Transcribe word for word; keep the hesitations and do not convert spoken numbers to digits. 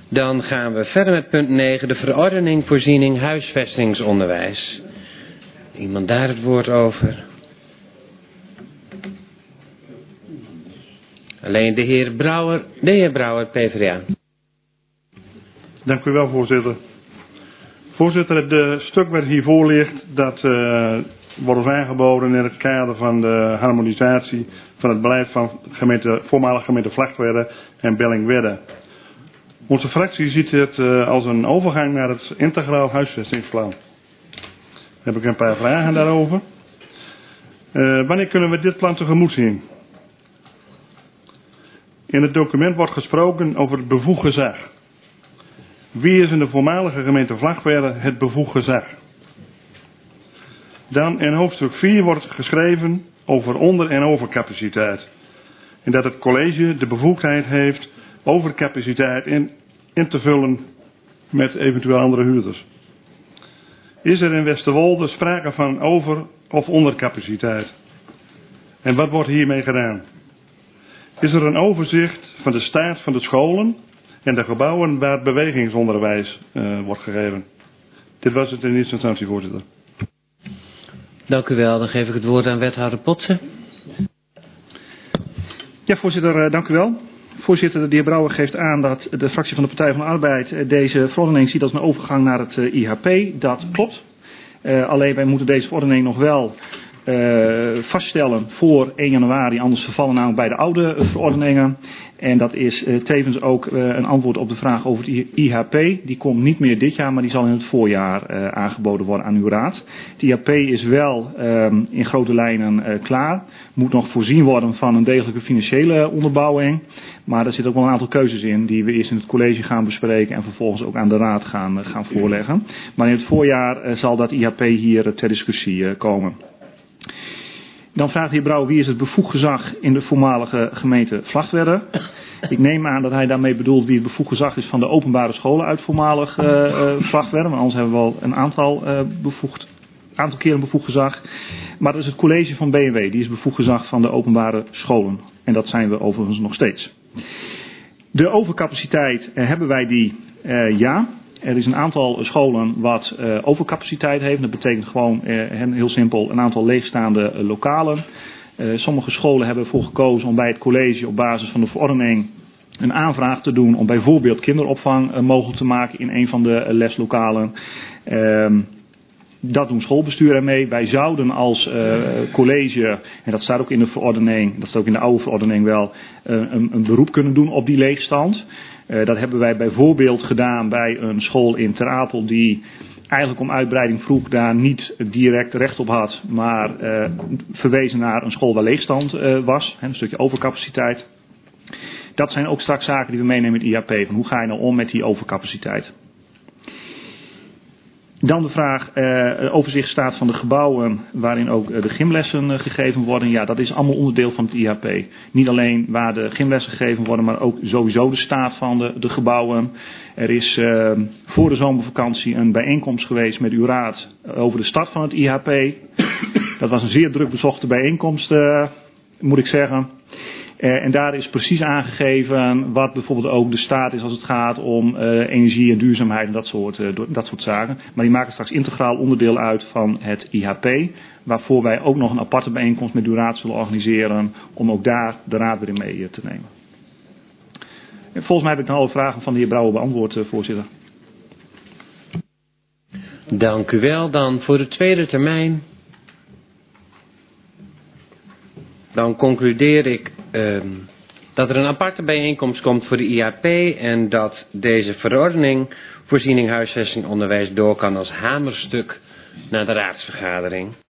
Dan gaan we verder met punt negen, de verordening voorziening huisvestingsonderwijs. Iemand daar het woord over? Alleen de heer Brouwer, de heer Brouwer, P v d A. Dank u wel, voorzitter. Voorzitter, het stuk wat hiervoor ligt, dat uh, wordt ons aangeboden in het kader van de harmonisatie van het beleid van gemeente, voormalige gemeente Vlagtwedde en Bellingwedde. Onze fractie ziet het uh, als een overgang naar het integraal huisvestingsplan. Daar heb ik een paar vragen daarover. Uh, wanneer kunnen we dit plan tegemoet zien? In het document wordt gesproken over het bevoegd gezag. Wie is in de voormalige gemeente Vlagtwedde het bevoegd gezag? Dan in hoofdstuk vier wordt geschreven over onder- en overcapaciteit. En dat het college de bevoegdheid heeft overcapaciteit in, in te vullen met eventueel andere huurders. Is er in Westerwolde sprake van over- of ondercapaciteit? En wat wordt hiermee gedaan? Is er een overzicht van de staat van de scholen en de gebouwen waar bewegingsonderwijs uh, wordt gegeven? Dit was het in eerste instantie, voorzitter. Dank u wel. Dan geef ik het woord aan wethouder Potsen. Ja, voorzitter, uh, dank u wel. Voorzitter, de heer Brouwer geeft aan dat de fractie van de Partij van de Arbeid deze verordening ziet als een overgang naar het uh, I H P. Dat klopt. Uh, alleen wij moeten deze verordening nog wel uh, vaststellen voor één januari, anders vervallen namelijk bij de oude uh, verordeningen. En dat is uh, tevens ook uh, een antwoord op de vraag over het I H P. Die komt niet meer dit jaar, maar die zal in het voorjaar uh, aangeboden worden aan uw raad. Het I H P is wel um, in grote lijnen uh, klaar. Moet nog voorzien worden van een degelijke financiële onderbouwing. Maar er zitten ook wel een aantal keuzes in die we eerst in het college gaan bespreken en vervolgens ook aan de raad gaan, uh, gaan voorleggen. Maar in het voorjaar uh, zal dat I H P hier uh, ter discussie uh, komen. Dan vraagt de heer Brouwer wie is het bevoegd gezag in de voormalige gemeente Vlagtwedde. Ik neem aan dat hij daarmee bedoelt wie het bevoegd gezag is van de openbare scholen uit voormalig uh, uh, Vlagtwedde. Maar anders hebben we wel een aantal, uh, bevoegd, aantal keren bevoegd gezag. Maar dat is het college van B N W, die is bevoegd gezag van de openbare scholen. En dat zijn we overigens nog steeds. De overcapaciteit, uh, hebben wij die? Uh, ja. Er is een aantal scholen wat uh, overcapaciteit heeft. Dat betekent gewoon uh, heel simpel een aantal leegstaande uh, lokalen. Uh, sommige scholen hebben ervoor gekozen om bij het college op basis van de verordening een aanvraag te doen om bijvoorbeeld kinderopvang uh, mogelijk te maken in een van de uh, leslokalen. Uh, dat doen schoolbesturen mee. Wij zouden als uh, college, en dat staat ook in de verordening, dat staat ook in de oude verordening wel, uh, een, een beroep kunnen doen op die leegstand. Uh, dat hebben wij bijvoorbeeld gedaan bij een school in Ter Apel die eigenlijk om uitbreiding vroeg, daar niet direct recht op had, maar uh, verwezen naar een school waar leegstand uh, was, hè, een stukje overcapaciteit. Dat zijn ook straks zaken die we meenemen in het I H P, van hoe ga je nou om met die overcapaciteit. Dan de vraag, uh, overzicht staat van de gebouwen waarin ook uh, de gymlessen uh, gegeven worden. Ja, dat is allemaal onderdeel van het I H P. Niet alleen waar de gymlessen gegeven worden, maar ook sowieso de staat van de, de gebouwen. Er is uh, voor de zomervakantie een bijeenkomst geweest met uw raad over de start van het I H P. Dat was een zeer druk bezochte bijeenkomst, uh, moet ik zeggen. Uh, en daar is precies aangegeven wat bijvoorbeeld ook de staat is als het gaat om uh, energie en duurzaamheid en dat soort, uh, dat soort zaken. Maar die maken straks integraal onderdeel uit van het I H P. Waarvoor wij ook nog een aparte bijeenkomst met uw raad zullen organiseren om ook daar de raad weer in mee uh, te nemen. En volgens mij heb ik dan alle vragen van de heer Brouwer beantwoord, uh, voorzitter. Dank u wel. Dan voor de tweede termijn. Dan concludeer ik uh, dat er een aparte bijeenkomst komt voor de I H P en dat deze verordening voorziening huisvesting onderwijs door kan als hamerstuk naar de raadsvergadering.